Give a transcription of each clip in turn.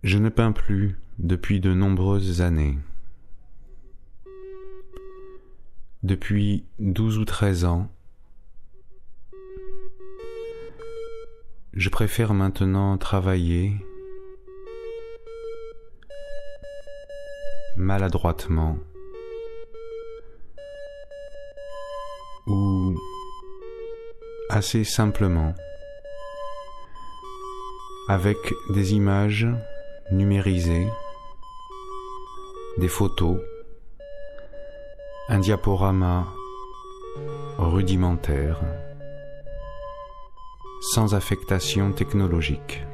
Je ne peins plus depuis de nombreuses années. Depuis 12 ou 13 ans, je préfère maintenant travailler maladroitement ou assez simplement avec des images numérisées, des photos, un diaporama rudimentaire, sans affectation technologique.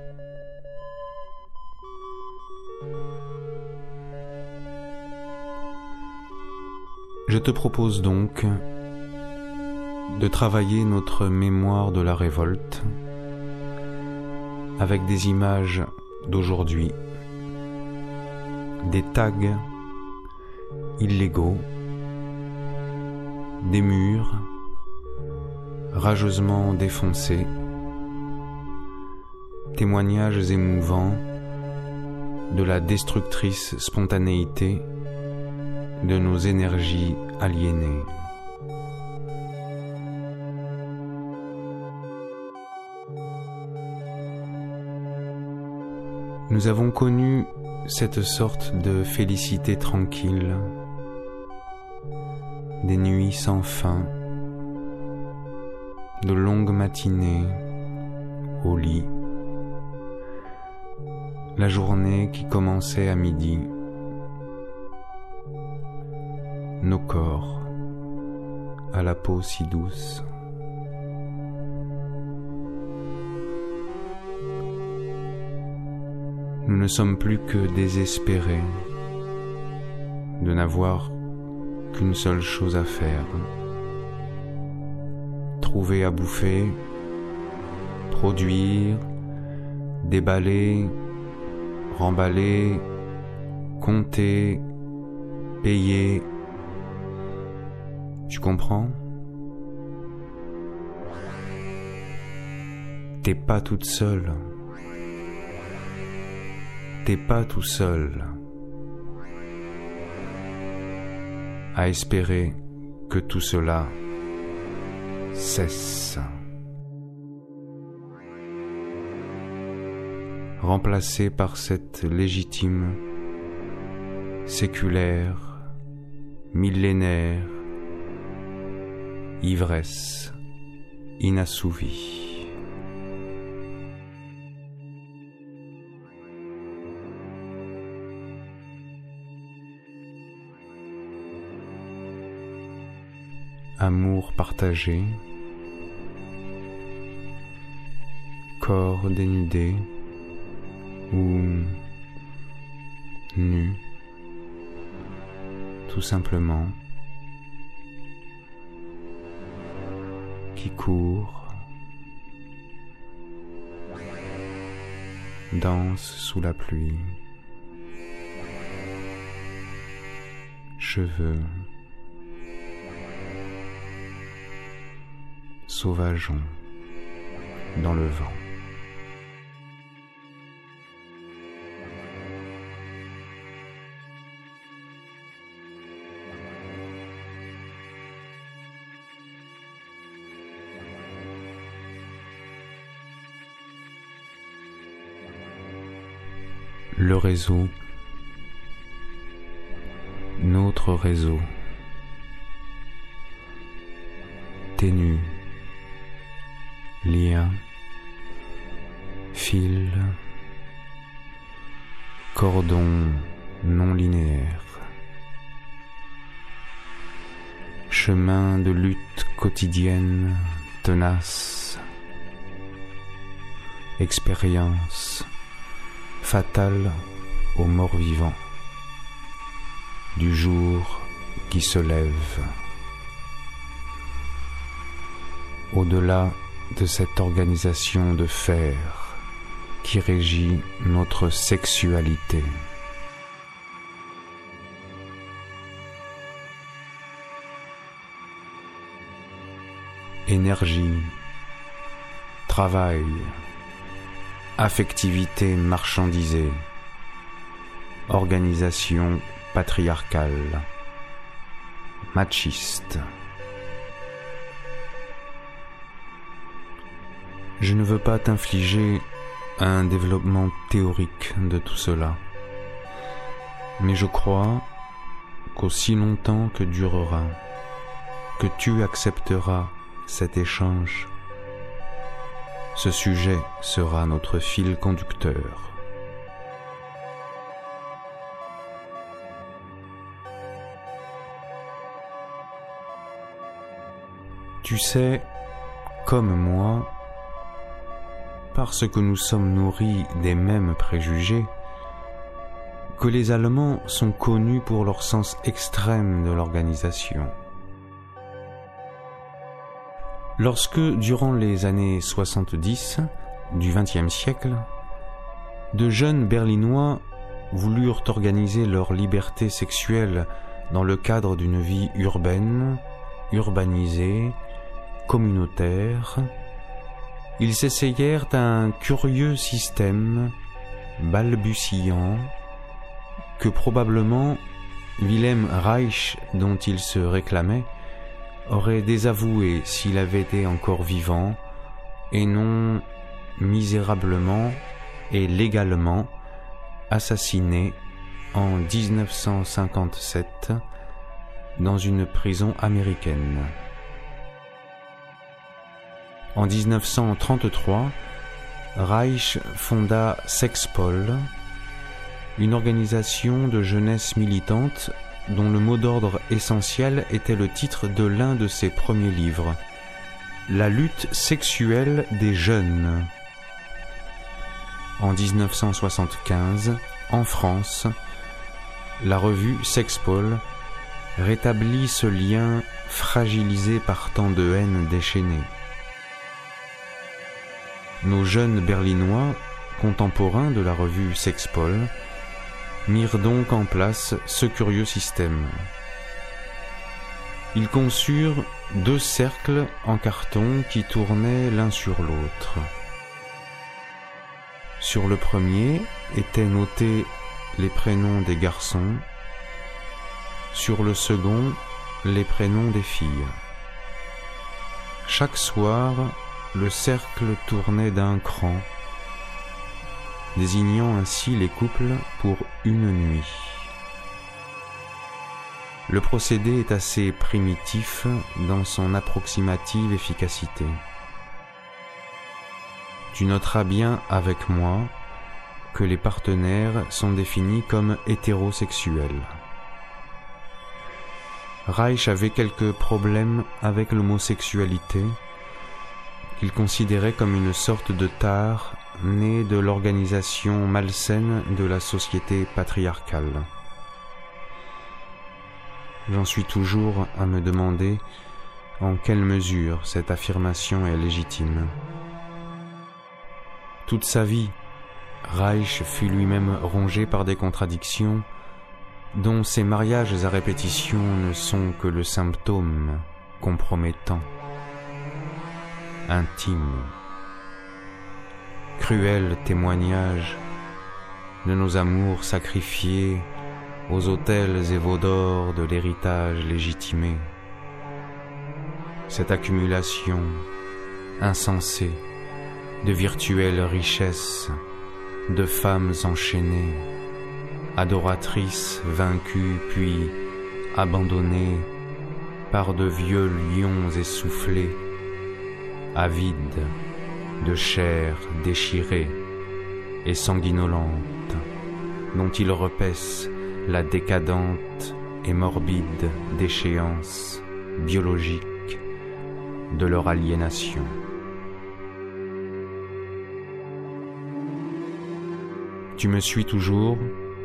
Je te propose donc de travailler notre mémoire de la révolte avec des images d'aujourd'hui, des tags illégaux, des murs rageusement défoncés, témoignages émouvants de la destructrice spontanéité de nos énergies aliénées. Nous avons connu cette sorte de félicité tranquille, des nuits sans fin, de longues matinées au lit, la journée qui commençait à midi, nos corps à la peau si douce. Nous ne sommes plus que désespérés de n'avoir qu'une seule chose à faire: trouver à bouffer, produire, déballer, remballer, compter, payer. Tu comprends? T'es pas toute seule. T'es pas tout seul à espérer que tout cela cesse. Remplacé par cette légitime, séculaire, millénaire ivresse inassouvie. Amour partagé, corps dénudé ou nu, tout simplement, qui court, danse sous la pluie, cheveux sauvageons dans le vent. Le réseau, notre réseau, ténu, lien, fil, cordon non linéaire, chemin de lutte quotidienne tenace, expérience fatale aux morts vivants, du jour qui se lève. Au-delà de cette organisation de fer qui régit notre sexualité. Énergie, travail, affectivité marchandisée, organisation patriarcale, machiste. Je ne veux pas t'infliger un développement théorique de tout cela, mais je crois qu'aussi longtemps que durera, que tu accepteras cet échange, ce sujet sera notre fil conducteur. Tu sais, comme moi, parce que nous sommes nourris des mêmes préjugés, que les Allemands sont connus pour leur sens extrême de l'organisation. Lorsque, durant les années 70 du XXe siècle, de jeunes Berlinois voulurent organiser leur liberté sexuelle dans le cadre d'une vie urbaine, urbanisée, communautaire, ils s'essayèrent à un curieux système balbutiant que probablement Wilhelm Reich, dont il se réclamait, aurait désavoué s'il avait été encore vivant et non misérablement et légalement assassiné en 1957 dans une prison américaine. En 1933, Reich fonda Sexpol, une organisation de jeunesse militante dont le mot d'ordre essentiel était le titre de l'un de ses premiers livres, La lutte sexuelle des jeunes. En 1975, en France, la revue Sexpol rétablit ce lien fragilisé par tant de haine déchaînée. Nos jeunes Berlinois, contemporains de la revue Sexpol, mirent donc en place ce curieux système. Ils conçurent 2 cercles en carton qui tournaient l'un sur l'autre. Sur le premier étaient notés les prénoms des garçons, sur le second les prénoms des filles. Chaque soir, le cercle tournait d'un cran, désignant ainsi les couples pour une nuit. Le procédé est assez primitif dans son approximative efficacité. Tu noteras bien avec moi que les partenaires sont définis comme hétérosexuels. Reich avait quelques problèmes avec l'homosexualité, qu'il considérait comme une sorte de tare née de l'organisation malsaine de la société patriarcale. J'en suis toujours à me demander en quelle mesure cette affirmation est légitime. Toute sa vie, Reich fut lui-même rongé par des contradictions dont ses mariages à répétition ne sont que le symptôme compromettant. Intime, cruel témoignage de nos amours sacrifiés aux autels et veaux d'or de l'héritage légitimé. Cette accumulation insensée de virtuelles richesses, de femmes enchaînées, adoratrices vaincues puis abandonnées par de vieux lions essoufflés, avides de chair déchirée et sanguinolente, dont ils repaissent la décadente et morbide déchéance biologique de leur aliénation. Tu me suis toujours?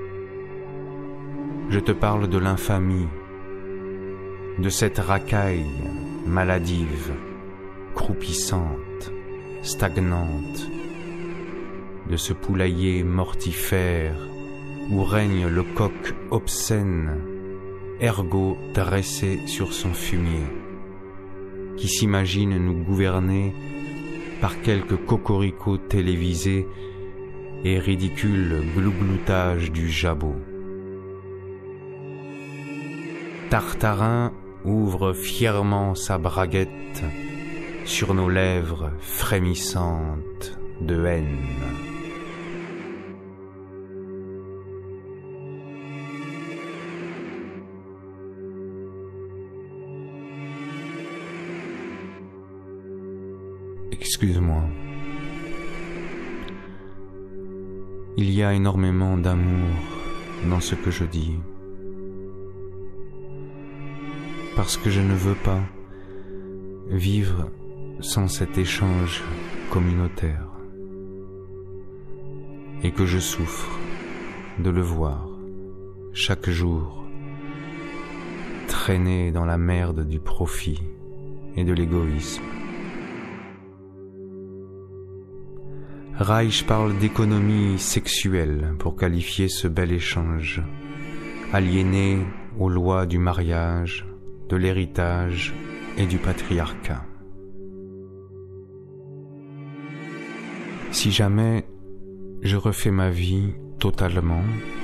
Je te parle de l'infamie, de cette racaille maladive, croupissante, stagnante, de ce poulailler mortifère où règne le coq obscène, ergot dressé sur son fumier, qui s'imagine nous gouverner par quelques cocoricots télévisés et ridicule glougloutage du jabot. Tartarin ouvre fièrement sa braguette sur nos lèvres frémissantes de haine. Excuse-moi. Il y a énormément d'amour dans ce que je dis. Parce que je ne veux pas vivre sans cet échange communautaire. Et que je souffre de le voir chaque jour traîner dans la merde du profit et de l'égoïsme. Reich parle d'économie sexuelle pour qualifier ce bel échange, aliéné aux lois du mariage, de l'héritage et du patriarcat. Si jamais je refais ma vie totalement,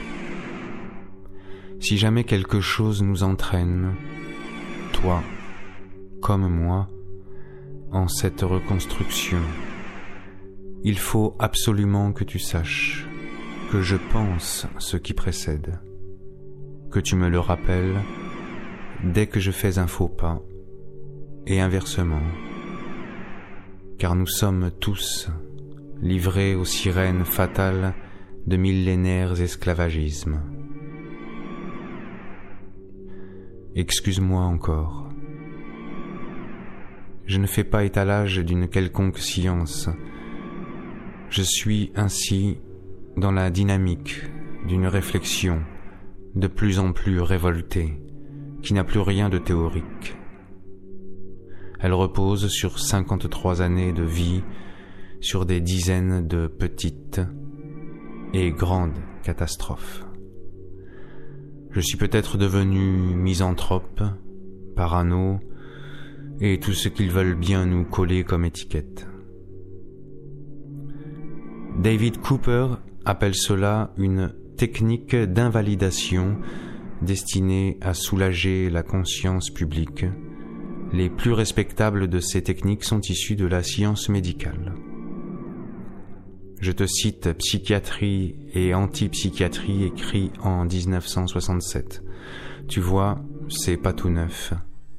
si jamais quelque chose nous entraîne, toi comme moi, en cette reconstruction, il faut absolument que tu saches que je pense ce qui précède, que tu me le rappelles dès que je fais un faux pas, et inversement, car nous sommes tous livrés aux sirènes fatales de millénaires esclavagismes. Excuse-moi encore. Je ne fais pas étalage d'une quelconque science. Je suis ainsi dans la dynamique d'une réflexion de plus en plus révoltée, qui n'a plus rien de théorique. Elle repose sur 53 années de vie, sur des dizaines de petites et grandes catastrophes. Je suis peut-être devenu misanthrope, parano, et tout ce qu'ils veulent bien nous coller comme étiquette. David Cooper appelle cela une technique d'invalidation destinée à soulager la conscience publique. Les plus respectables de ces techniques sont issues de la science médicale. Je te cite Psychiatrie et antipsychiatrie, écrit en 1967. Tu vois, c'est pas tout neuf.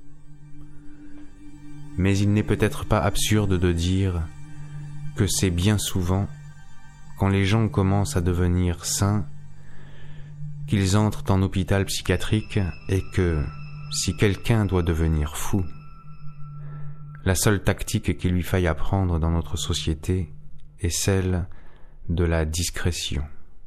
Mais il n'est peut-être pas absurde de dire que c'est bien souvent, quand les gens commencent à devenir sains, qu'ils entrent en hôpital psychiatrique et que, si quelqu'un doit devenir fou, la seule tactique qu'il lui faille apprendre dans notre société est celle de la discrétion.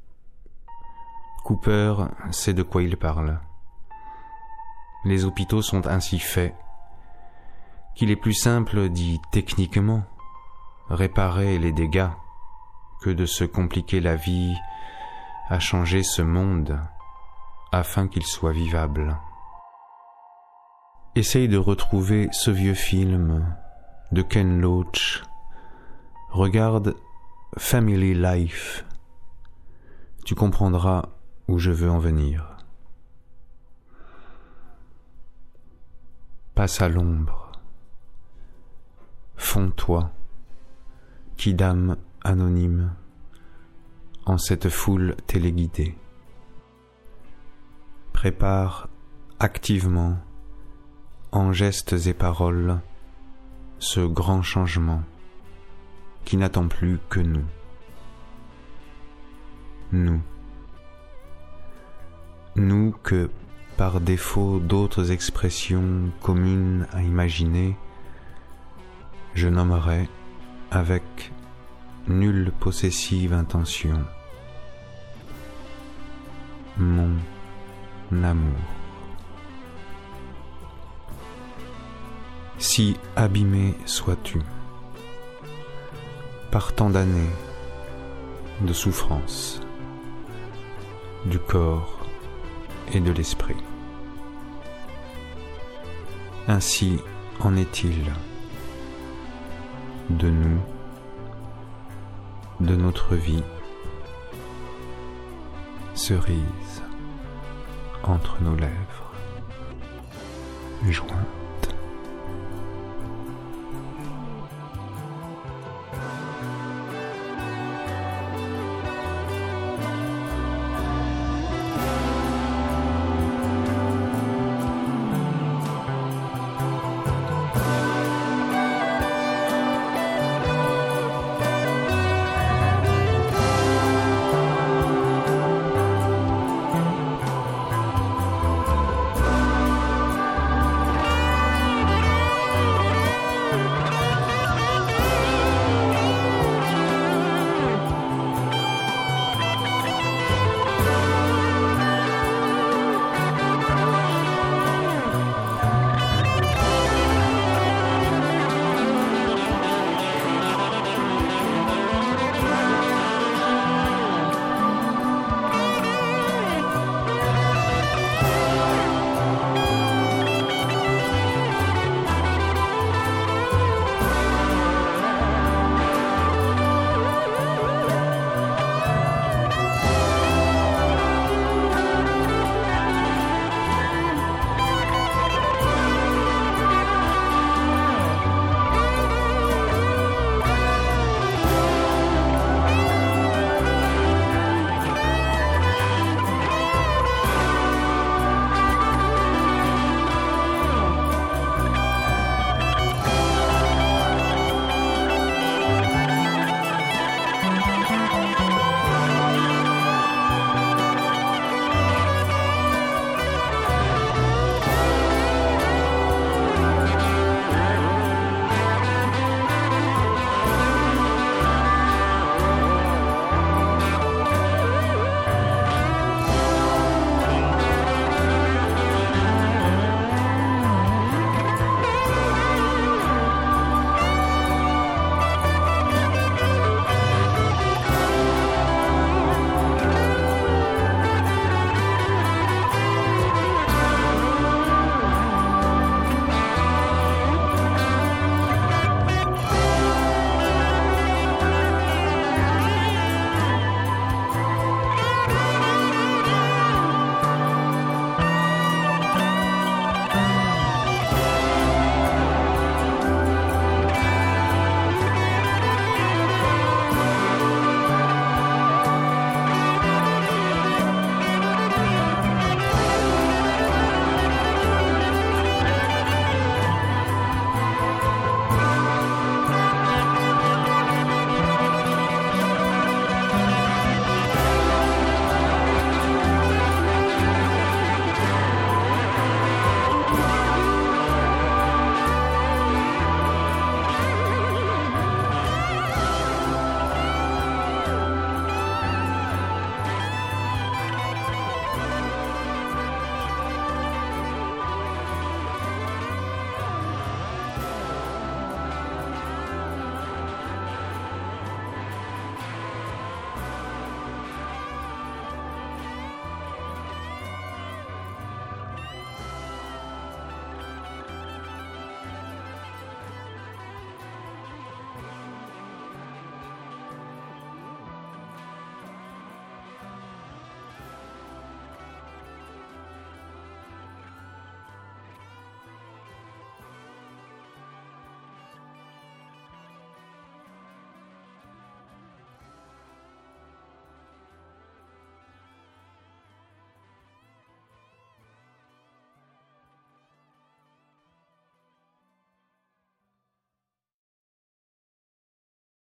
Cooper sait de quoi il parle. Les hôpitaux sont ainsi faits qu'il est plus simple, dit techniquement, réparer les dégâts que de se compliquer la vie à changer ce monde afin qu'il soit vivable. Essaye de retrouver ce vieux film de Ken Loach. Regarde Family Life. Tu comprendras où je veux en venir. Passe à l'ombre. Fonds-toi, quidam anonyme, en cette foule téléguidée. Prépare activement, en gestes et paroles, ce grand changement qui n'attend plus que nous. Nous que, par défaut d'autres expressions communes à imaginer, je nommerai avec nulle possessive intention mon amour. Si abîmé sois-tu par tant d'années de souffrance du corps et de l'esprit. Ainsi en est-il de nous, de notre vie cerise entre nos lèvres, juin.